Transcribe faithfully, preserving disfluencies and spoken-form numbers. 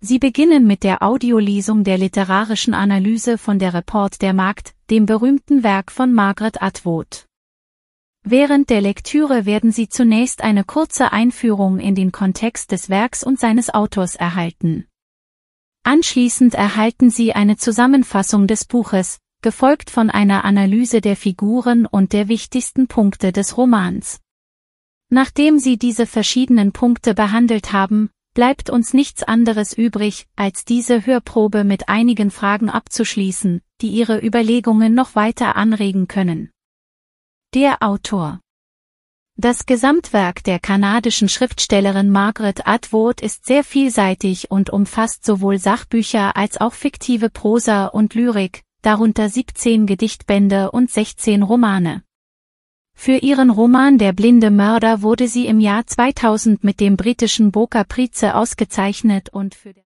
Sie beginnen mit der Audiolesung der literarischen Analyse von Der Report der Magd, dem berühmten Werk von Margaret Atwood. Während der Lektüre werden Sie zunächst eine kurze Einführung in den Kontext des Werks und seines Autors erhalten. Anschließend erhalten Sie eine Zusammenfassung des Buches, gefolgt von einer Analyse der Figuren und der wichtigsten Punkte des Romans. Nachdem Sie diese verschiedenen Punkte behandelt haben, bleibt uns nichts anderes übrig, als diese Hörprobe mit einigen Fragen abzuschließen, die Ihre Überlegungen noch weiter anregen können. Der Autor. Das Gesamtwerk der kanadischen Schriftstellerin Margaret Atwood ist sehr vielseitig und umfasst sowohl Sachbücher als auch fiktive Prosa und Lyrik, darunter siebzehn Gedichtbände und sechzehn Romane. Für ihren Roman Der blinde Mörder wurde sie im Jahr zweitausend mit dem britischen Booker Prize ausgezeichnet und für